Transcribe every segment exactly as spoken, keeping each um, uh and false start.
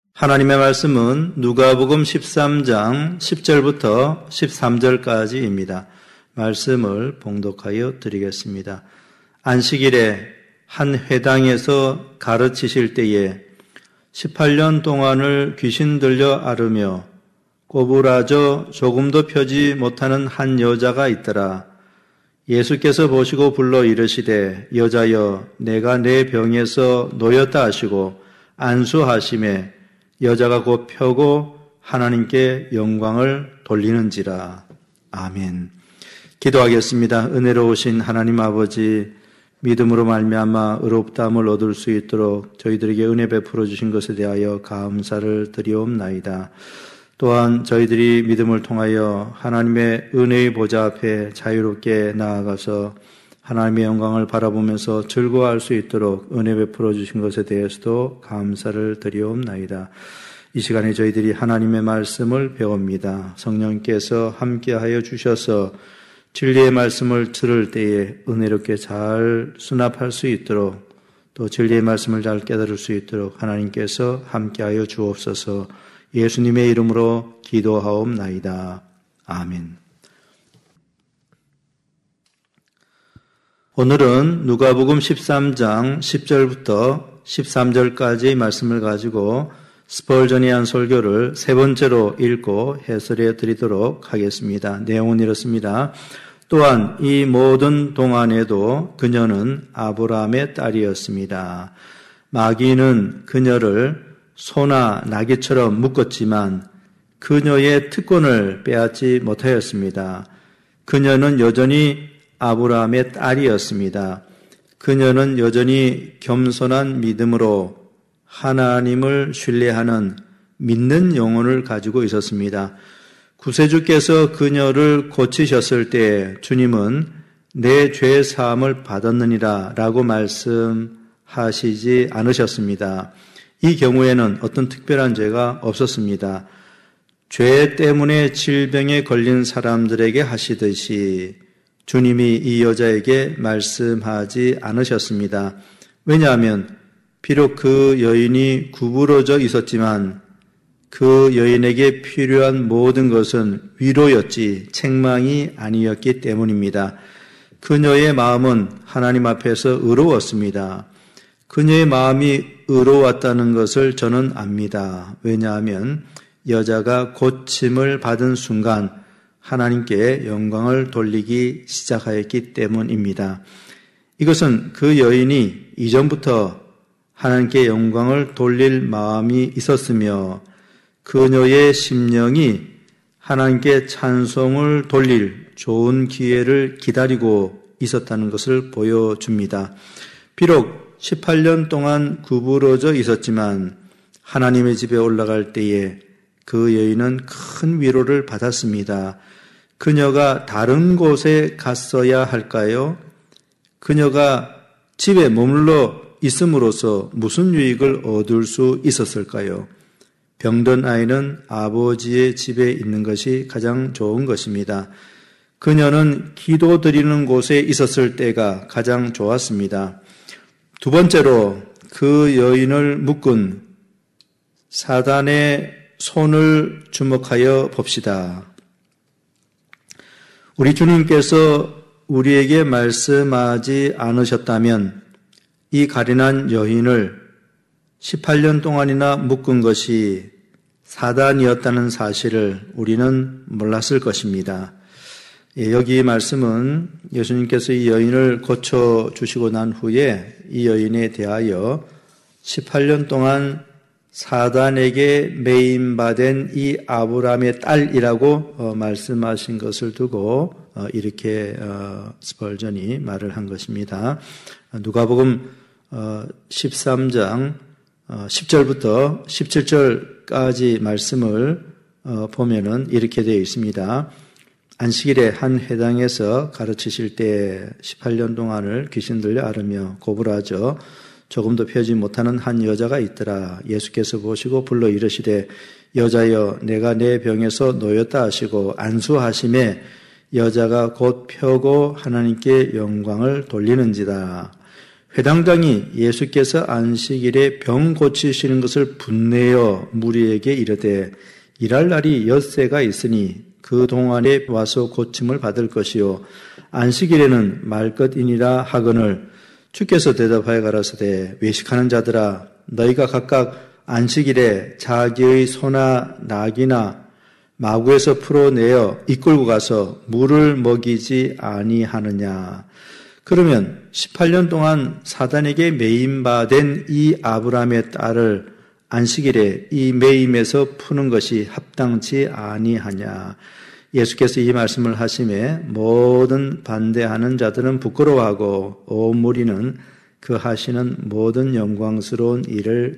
하나님의 말씀은 누가복음 십삼 장 십 절부터 십삼 절까지입니다. 말씀을 봉독하여 드리겠습니다. 안식일에 한 회당에서 가르치실 때에 십팔 년 동안을 귀신 들려 앓으며 꼬부라져 조금도 펴지 못하는 한 여자가 있더라. 예수께서 보시고 불러 이르시되 여자여 내가 내 병에서 놓였다 하시고 안수하심에 여자가 곧 펴고 하나님께 영광을 돌리는지라. 아멘. 기도하겠습니다. 은혜로우신 하나님 아버지, 믿음으로 말미암아 의롭다함을 얻을 수 있도록 저희들에게 은혜 베풀어 주신 것에 대하여 감사를 드리옵나이다. 또한 저희들이 믿음을 통하여 하나님의 은혜의 보좌 앞에 자유롭게 나아가서 하나님의 영광을 바라보면서 즐거워할 수 있도록 은혜 베풀어 주신 것에 대해서도 감사를 드리옵나이다. 이 시간에 저희들이 하나님의 말씀을 배웁니다. 성령께서 함께하여 주셔서 진리의 말씀을 들을 때에 은혜롭게 잘 수납할 수 있도록 또 진리의 말씀을 잘 깨달을 수 있도록 하나님께서 함께하여 주옵소서. 예수님의 이름으로 기도하옵나이다. 아멘. 오늘은 누가복음 십삼 장 십 절부터 십삼 절까지의 말씀을 가지고 스펄전이 한 설교를 세 번째로 읽고 해설해 드리도록 하겠습니다. 내용은 이렇습니다. 또한 이 모든 동안에도 그녀는 아브라함의 딸이었습니다. 마귀는 그녀를 소나 나귀처럼 묶었지만 그녀의 특권을 빼앗지 못하였습니다. 그녀는 여전히 아브라함의 딸이었습니다. 그녀는 여전히 겸손한 믿음으로 하나님을 신뢰하는 믿는 영혼을 가지고 있었습니다. 구세주께서 그녀를 고치셨을 때 주님은 내 죄 사함을 받았느니라 라고 말씀하시지 않으셨습니다. 이 경우에는 어떤 특별한 죄가 없었습니다. 죄 때문에 질병에 걸린 사람들에게 하시듯이 주님이 이 여자에게 말씀하지 않으셨습니다. 왜냐하면 비록 그 여인이 구부러져 있었지만 그 여인에게 필요한 모든 것은 위로였지 책망이 아니었기 때문입니다. 그녀의 마음은 하나님 앞에서 의로웠습니다. 그녀의 마음이 의로웠다는 것을 저는 압니다. 왜냐하면 여자가 고침을 받은 순간 하나님께 영광을 돌리기 시작하였기 때문입니다. 이것은 그 여인이 이전부터 하나님께 영광을 돌릴 마음이 있었으며 그녀의 심령이 하나님께 찬송을 돌릴 좋은 기회를 기다리고 있었다는 것을 보여줍니다. 비록 십팔 년 동안 구부러져 있었지만 하나님의 집에 올라갈 때에 그 여인은 큰 위로를 받았습니다. 그녀가 다른 곳에 갔어야 할까요? 그녀가 집에 머물러 있음으로써 무슨 유익을 얻을 수 있었을까요? 병든 아이는 아버지의 집에 있는 것이 가장 좋은 것입니다. 그녀는 기도 드리는 곳에 있었을 때가 가장 좋았습니다. 두 번째로 그 여인을 묶은 사단의 손을 주목하여 봅시다. 우리 주님께서 우리에게 말씀하지 않으셨다면 이 가련한 여인을 십팔 년 동안이나 묶은 것이 사단이었다는 사실을 우리는 몰랐을 것입니다. 여기 말씀은 예수님께서 이 여인을 고쳐주시고 난 후에 이 여인에 대하여 십팔 년 동안 사단에게 매임받은 이 아브라함의 딸이라고 말씀하신 것을 두고 이렇게 스펄전이 말을 한 것입니다. 누가복음 십삼 장 십 절부터 십칠 절까지 말씀을 보면은 이렇게 되어 있습니다. 안식일에 한 회당에서 가르치실 때 십팔 년 동안을 귀신 들려 앓으며 고부라져 조금도 펴지 못하는 한 여자가 있더라. 예수께서 보시고 불러 이르시되 여자여 내가 내 병에서 놓였다 하시고 안수하심에 여자가 곧 펴고 하나님께 영광을 돌리는지다. 회당장이 예수께서 안식일에 병 고치시는 것을 분내어 무리에게 이르되 일할 날이 엿새가 있으니 그 동안에 와서 고침을 받을 것이요 안식일에는 말 것이니라 하거늘 주께서 대답하여 가라사대 외식하는 자들아 너희가 각각 안식일에 자기의 소나 낙이나 마구에서 풀어내어 이끌고 가서 물을 먹이지 아니하느냐. 그러면 십팔 년 동안 사단에게 매임받은 이 아브라함의 딸을 안식일에 이 매임에서 푸는 것이 합당치 아니하냐. 예수께서 이 말씀을 하심에 모든 반대하는 자들은 부끄러워하고 온 무리는 그 하시는 모든 영광스러운 일을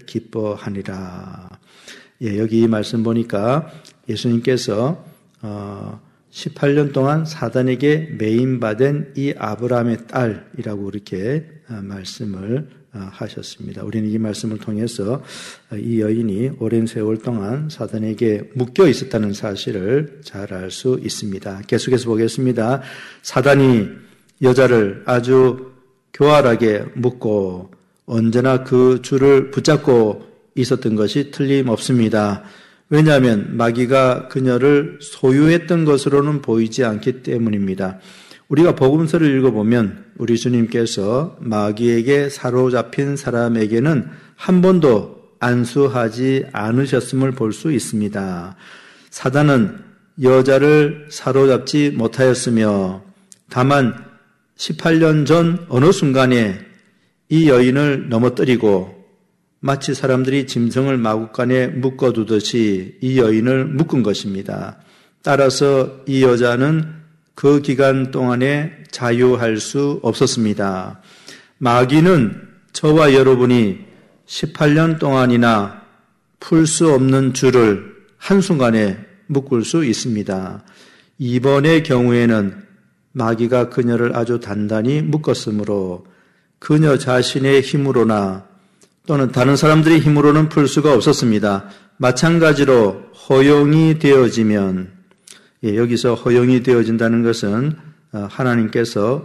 기뻐하니라. 예, 여기 이 말씀 보니까 예수님께서 어, 십팔 년 동안 사단에게 매임받은 이 아브라함의 딸이라고 이렇게 말씀을 하셨습니다. 우리는 이 말씀을 통해서 이 여인이 오랜 세월 동안 사단에게 묶여 있었다는 사실을 잘 알 수 있습니다. 계속해서 보겠습니다. 사단이 여자를 아주 교활하게 묶고 언제나 그 줄을 붙잡고 있었던 것이 틀림없습니다. 왜냐하면 마귀가 그녀를 소유했던 것으로는 보이지 않기 때문입니다. 우리가 복음서를 읽어보면 우리 주님께서 마귀에게 사로잡힌 사람에게는 한 번도 안수하지 않으셨음을 볼 수 있습니다. 사단은 여자를 사로잡지 못하였으며 다만 십팔 년 전 어느 순간에 이 여인을 넘어뜨리고 마치 사람들이 짐승을 마구간에 묶어두듯이 이 여인을 묶은 것입니다. 따라서 이 여자는 그 기간 동안에 자유할 수 없었습니다. 마귀는 저와 여러분이 십팔 년 동안이나 풀 수 없는 줄을 한순간에 묶을 수 있습니다. 이번의 경우에는 마귀가 그녀를 아주 단단히 묶었으므로 그녀 자신의 힘으로나 또는 다른 사람들의 힘으로는 풀 수가 없었습니다. 마찬가지로 허용이 되어지면, 예, 여기서 허용이 되어진다는 것은 하나님께서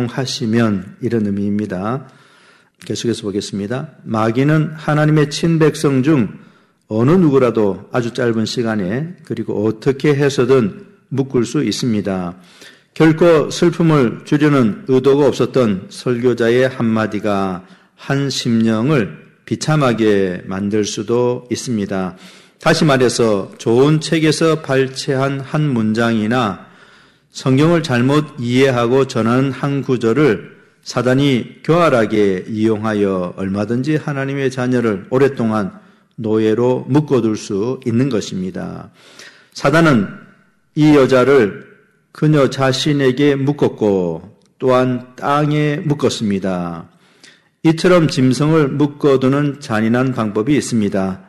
허용하시면 이런 의미입니다. 계속해서 보겠습니다. 마귀는 하나님의 친백성 중 어느 누구라도 아주 짧은 시간에 그리고 어떻게 해서든 묶을 수 있습니다. 결코 슬픔을 주려는 의도가 없었던 설교자의 한마디가 한 심령을 비참하게 만들 수도 있습니다. 다시 말해서 좋은 책에서 발췌한 한 문장이나 성경을 잘못 이해하고 전하는 한 구절을 사단이 교활하게 이용하여 얼마든지 하나님의 자녀를 오랫동안 노예로 묶어둘 수 있는 것입니다. 사단은 이 여자를 그녀 자신에게 묶었고 또한 땅에 묶었습니다. 이처럼 짐승을 묶어두는 잔인한 방법이 있습니다.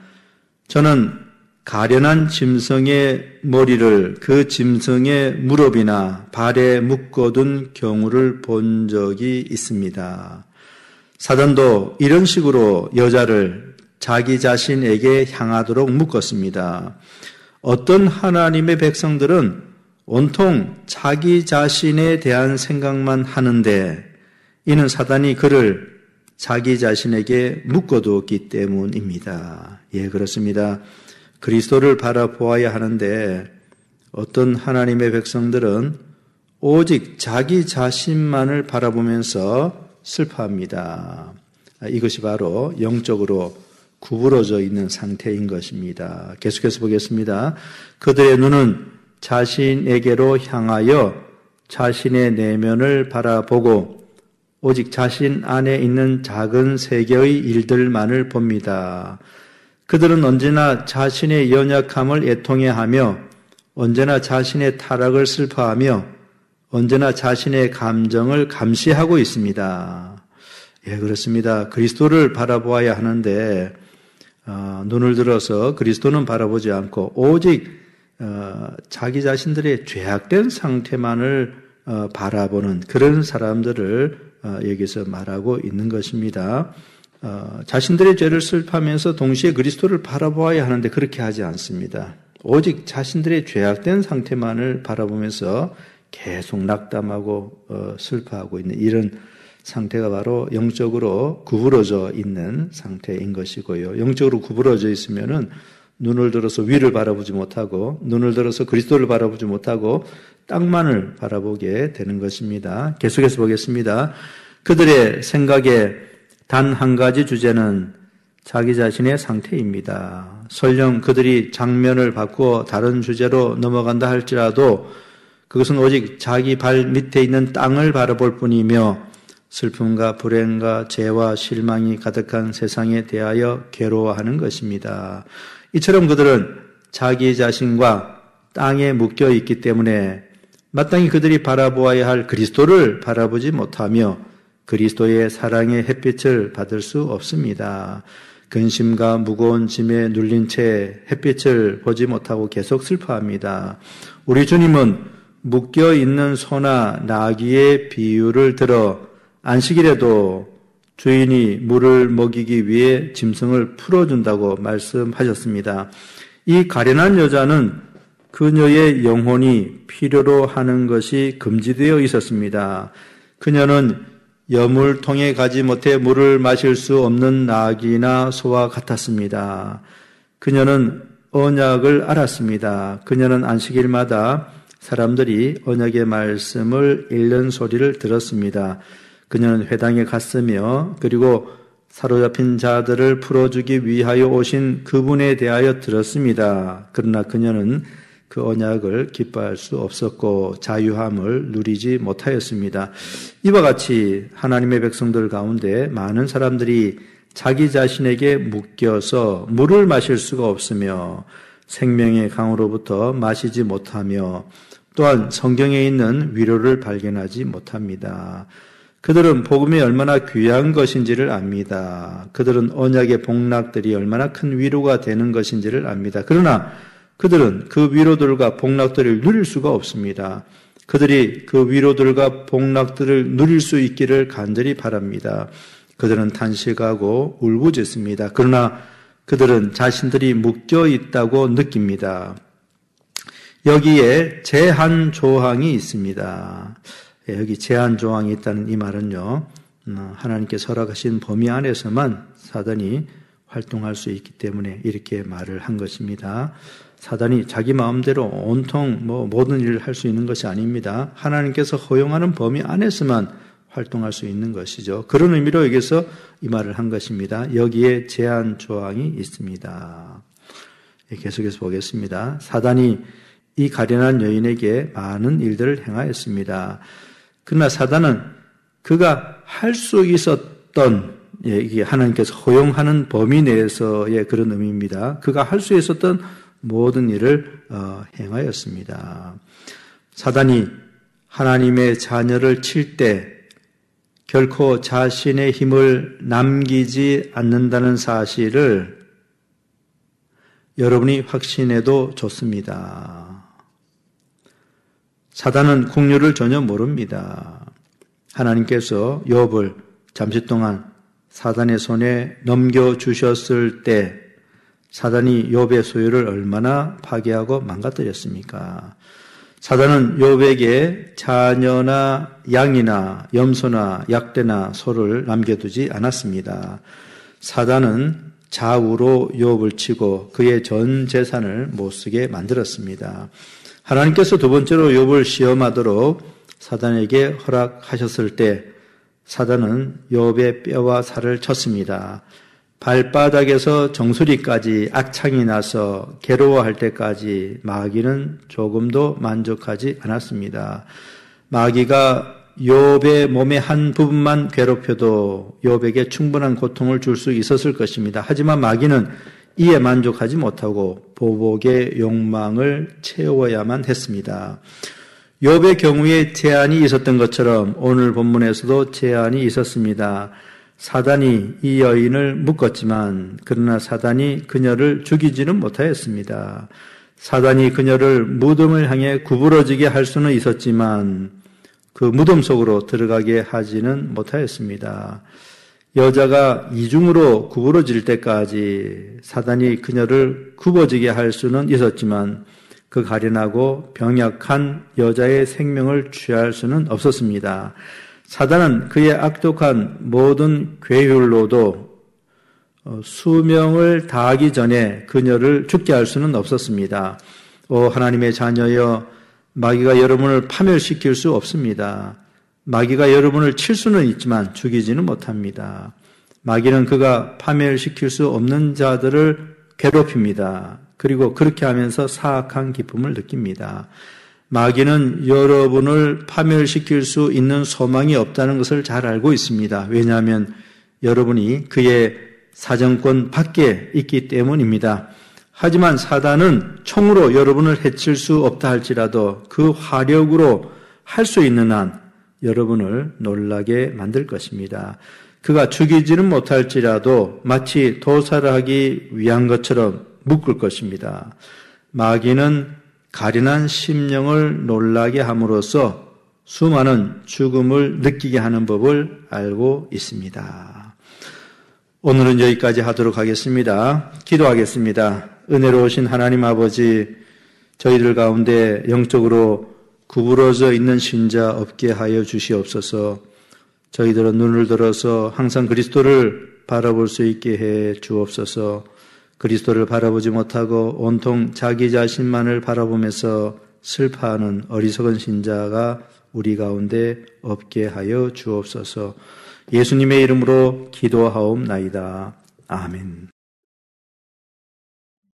저는 가련한 짐승의 머리를 그 짐승의 무릎이나 발에 묶어둔 경우를 본 적이 있습니다. 사단도 이런 식으로 여자를 자기 자신에게 향하도록 묶었습니다. 어떤 하나님의 백성들은 온통 자기 자신에 대한 생각만 하는데 이는 사단이 그를 자기 자신에게 묶어두었기 때문입니다. 예, 그렇습니다. 그리스도를 바라보아야 하는데 어떤 하나님의 백성들은 오직 자기 자신만을 바라보면서 슬퍼합니다. 이것이 바로 영적으로 구부러져 있는 상태인 것입니다. 계속해서 보겠습니다. 그들의 눈은 자신에게로 향하여 자신의 내면을 바라보고 오직 자신 안에 있는 작은 세계의 일들만을 봅니다. 그들은 언제나 자신의 연약함을 애통해하며 언제나 자신의 타락을 슬퍼하며 언제나 자신의 감정을 감시하고 있습니다. 예, 그렇습니다. 그리스도를 바라보아야 하는데 어, 눈을 들어서 그리스도는 바라보지 않고 오직 어, 자기 자신들의 죄악된 상태만을 어, 바라보는 그런 사람들을 어, 여기서 말하고 있는 것입니다. 어, 자신들의 죄를 슬퍼하면서 동시에 그리스도를 바라보아야 하는데 그렇게 하지 않습니다. 오직 자신들의 죄악된 상태만을 바라보면서 계속 낙담하고 어, 슬퍼하고 있는 이런 상태가 바로 영적으로 구부러져 있는 상태인 것이고요. 영적으로 구부러져 있으면은 눈을 들어서 위를 바라보지 못하고 눈을 들어서 그리스도를 바라보지 못하고 땅만을 바라보게 되는 것입니다. 계속해서 보겠습니다. 그들의 생각에 단 한 가지 주제는 자기 자신의 상태입니다. 설령 그들이 장면을 바꾸어 다른 주제로 넘어간다 할지라도 그것은 오직 자기 발 밑에 있는 땅을 바라볼 뿐이며 슬픔과 불행과 죄와 실망이 가득한 세상에 대하여 괴로워하는 것입니다. 이처럼 그들은 자기 자신과 땅에 묶여 있기 때문에 마땅히 그들이 바라보아야 할 그리스도를 바라보지 못하며 그리스도의 사랑의 햇빛을 받을 수 없습니다. 근심과 무거운 짐에 눌린 채 햇빛을 보지 못하고 계속 슬퍼합니다. 우리 주님은 묶여있는 소나 나귀의 비유를 들어 안식일에도 주인이 물을 먹이기 위해 짐승을 풀어준다고 말씀하셨습니다. 이 가련한 여자는 그녀의 영혼이 필요로 하는 것이 금지되어 있었습니다. 그녀는 여물통에 가지 못해 물을 마실 수 없는 나귀나 소와 같았습니다. 그녀는 언약을 알았습니다. 그녀는 안식일마다 사람들이 언약의 말씀을 읽는 소리를 들었습니다. 그녀는 회당에 갔으며 그리고 사로잡힌 자들을 풀어주기 위하여 오신 그분에 대하여 들었습니다. 그러나 그녀는 그 언약을 기뻐할 수 없었고 자유함을 누리지 못하였습니다. 이와 같이 하나님의 백성들 가운데 많은 사람들이 자기 자신에게 묶여서 물을 마실 수가 없으며 생명의 강으로부터 마시지 못하며 또한 성경에 있는 위로를 발견하지 못합니다. 그들은 복음이 얼마나 귀한 것인지를 압니다. 그들은 언약의 복락들이 얼마나 큰 위로가 되는 것인지를 압니다. 그러나 그들은 그 위로들과 복락들을 누릴 수가 없습니다. 그들이 그 위로들과 복락들을 누릴 수 있기를 간절히 바랍니다. 그들은 탄식하고 울부짖습니다. 그러나 그들은 자신들이 묶여 있다고 느낍니다. 여기에 제한 조항이 있습니다. 여기 제한 조항이 있다는 이 말은요, 하나님께서 허락하신 범위 안에서만 사단이 활동할 수 있기 때문에 이렇게 말을 한 것입니다. 사단이 자기 마음대로 온통 뭐 모든 일을 할 수 있는 것이 아닙니다. 하나님께서 허용하는 범위 안에서만 활동할 수 있는 것이죠. 그런 의미로 여기서 이 말을 한 것입니다. 여기에 제한 조항이 있습니다. 계속해서 보겠습니다. 사단이 이 가련한 여인에게 많은 일들을 행하였습니다. 그러나 사단은 그가 할 수 있었던, 예, 이게 하나님께서 허용하는 범위 내에서의 그런 의미입니다. 그가 할 수 있었던 모든 일을 어, 행하였습니다. 사단이 하나님의 자녀를 칠 때 결코 자신의 힘을 남기지 않는다는 사실을 여러분이 확신해도 좋습니다. 사단은 국률을 전혀 모릅니다. 하나님께서 욥을 잠시 동안 사단의 손에 넘겨주셨을 때 사단이 욥의 소유를 얼마나 파괴하고 망가뜨렸습니까? 사단은 욥에게 자녀나 양이나 염소나 약대나 소를 남겨두지 않았습니다. 사단은 좌우로 욥을 치고 그의 전 재산을 못쓰게 만들었습니다. 하나님께서 두 번째로 욥을 시험하도록 사단에게 허락하셨을 때 사단은 욥의 뼈와 살을 쳤습니다. 발바닥에서 정수리까지 악창이 나서 괴로워할 때까지 마귀는 조금도 만족하지 않았습니다. 마귀가 욥의 몸의 한 부분만 괴롭혀도 욥에게 충분한 고통을 줄 수 있었을 것입니다. 하지만 마귀는 이에 만족하지 못하고 보복의 욕망을 채워야만 했습니다. 욥의 경우에 제한이 있었던 것처럼 오늘 본문에서도 제한이 있었습니다. 사단이 이 여인을 묶었지만 그러나 사단이 그녀를 죽이지는 못하였습니다. 사단이 그녀를 무덤을 향해 구부러지게 할 수는 있었지만 그 무덤 속으로 들어가게 하지는 못하였습니다. 여자가 이중으로 구부러질 때까지 사단이 그녀를 굽어지게 할 수는 있었지만 그 가련하고 병약한 여자의 생명을 취할 수는 없었습니다. 사단은 그의 악독한 모든 괴율로도 수명을 다하기 전에 그녀를 죽게 할 수는 없었습니다. 오 하나님의 자녀여, 마귀가 여러분을 파멸시킬 수 없습니다. 마귀가 여러분을 칠 수는 있지만 죽이지는 못합니다. 마귀는 그가 파멸시킬 수 없는 자들을 괴롭힙니다. 그리고 그렇게 하면서 사악한 기쁨을 느낍니다. 마귀는 여러분을 파멸시킬 수 있는 소망이 없다는 것을 잘 알고 있습니다. 왜냐하면 여러분이 그의 사정권 밖에 있기 때문입니다. 하지만 사단은 총으로 여러분을 해칠 수 없다 할지라도 그 화력으로 할 수 있는 한 여러분을 놀라게 만들 것입니다. 그가 죽이지는 못할지라도 마치 도살을 하기 위한 것처럼 묶을 것입니다. 마귀는 가련한 심령을 놀라게 함으로써 수많은 죽음을 느끼게 하는 법을 알고 있습니다. 오늘은 여기까지 하도록 하겠습니다. 기도하겠습니다. 은혜로우신 하나님 아버지, 저희들 가운데 영적으로 구부러져 있는 신자 없게 하여 주시옵소서. 저희들은 눈을 들어서 항상 그리스도를 바라볼 수 있게 해 주옵소서. 그리스도를 바라보지 못하고 온통 자기 자신만을 바라보면서 슬퍼하는 어리석은 신자가 우리 가운데 없게 하여 주옵소서. 예수님의 이름으로 기도하옵나이다. 아멘.